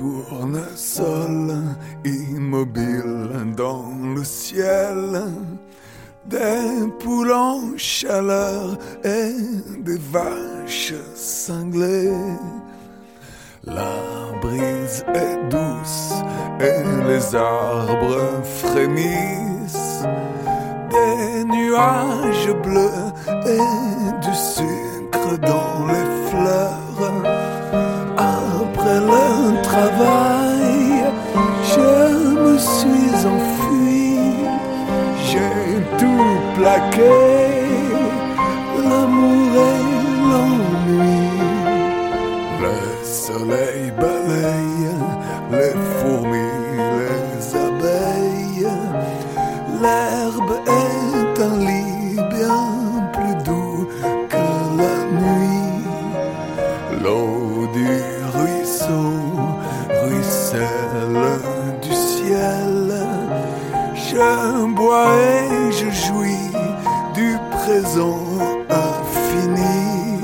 tournesol immobile dans le ciel, des poules en chaleur et des vaches cinglées. La brise est douce et les arbres frémissent, des nuages bleus et du sucre dans les fleurs. Après le travail, je me suis enfui, j'ai tout plaqué, l'amour et l'ennui. Le soleil balaye les fourmis, les abeilles, l'herbe est un lit bien plus doux que la nuit. L'eau du ruisseau ruisselle du ciel, je bois et je jouis du présent infini.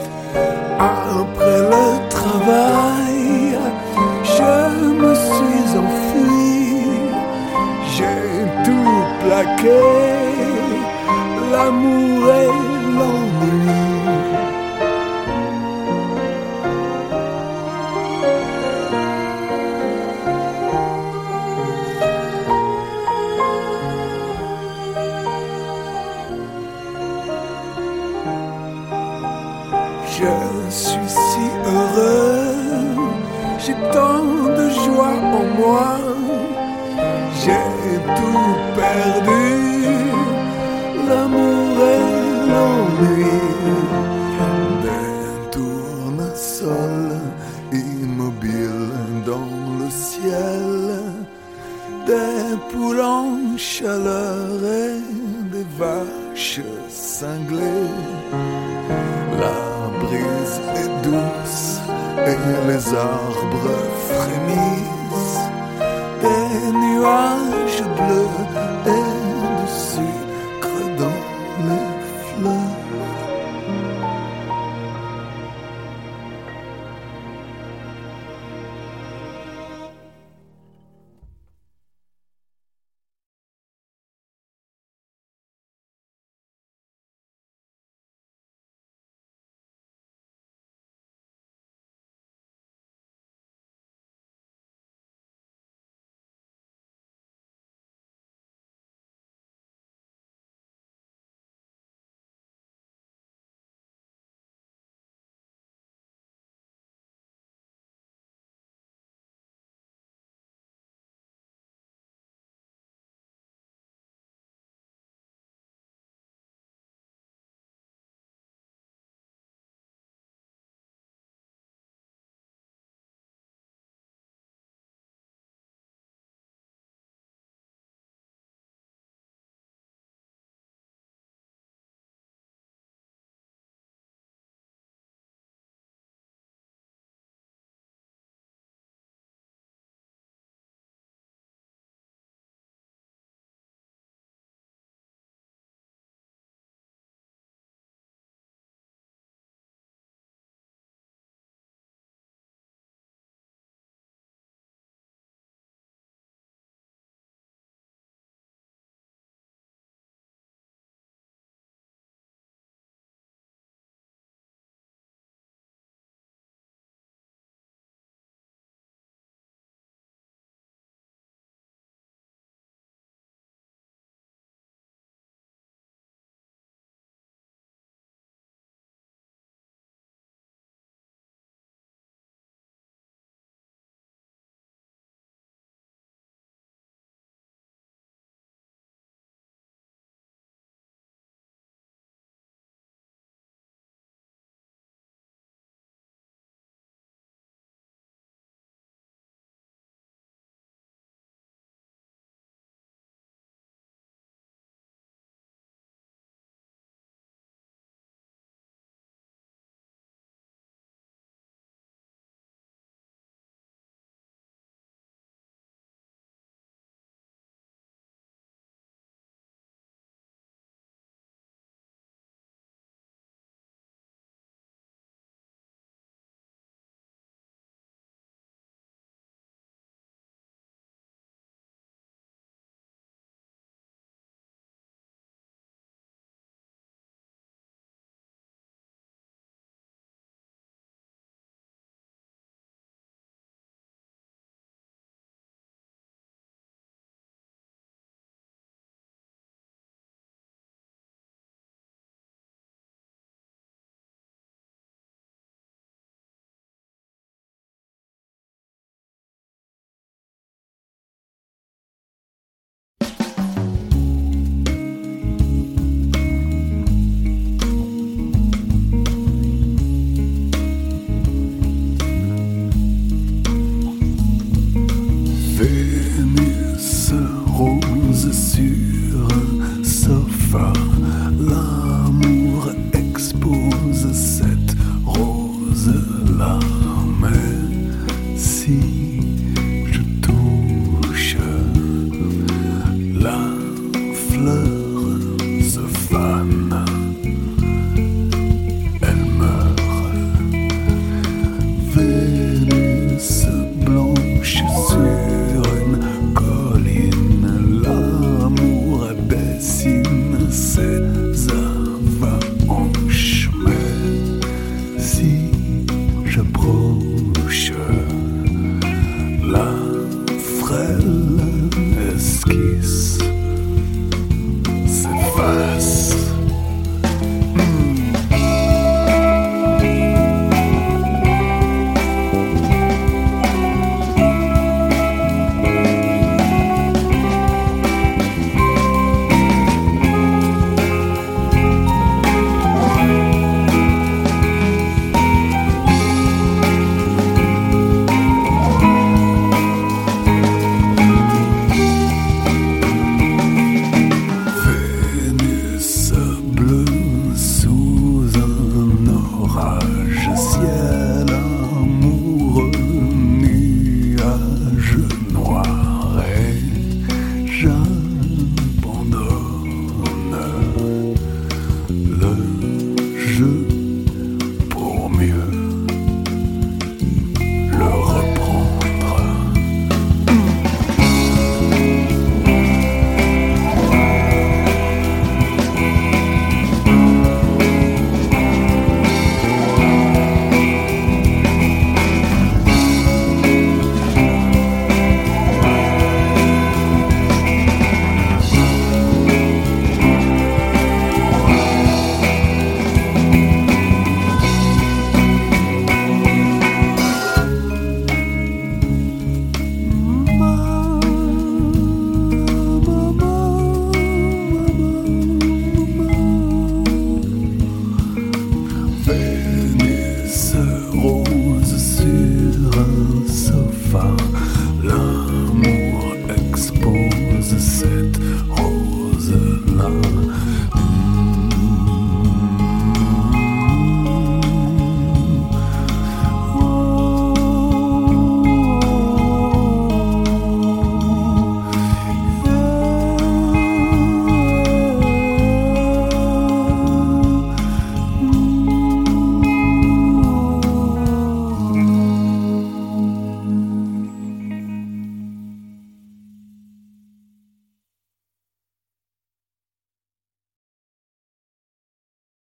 Après le travail, je me suis enfui, j'ai tout plaqué, l'amour et l'ennui. Je suis si heureux, j'ai tant de joie en moi, j'ai tout perdu, l'amour et l'ennui. Des tournesols immobiles dans le ciel, des poules en chaleur et des vaches cinglées. La brise est douce et les arbres frémissent, des nuages bleus et du sucre dans les fleurs. ici.